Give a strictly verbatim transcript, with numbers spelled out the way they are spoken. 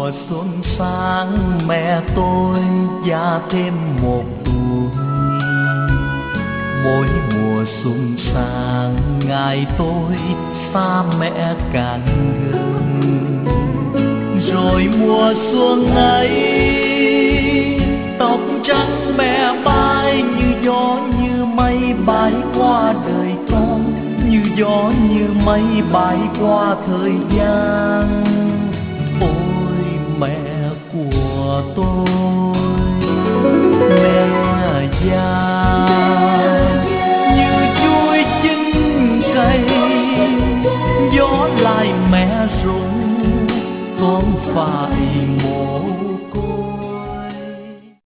mùa xuân sang mẹ tôi già thêm một tuổi. Mỗi mùa xuân sang ngày tôi xa mẹ càng gần. Rồi mùa xuân ấy tóc trắng mẹ bay như gió như mây bay qua đời con, như gió như mây bay qua thời gian. Ôi mẹ của tôi, mẹ già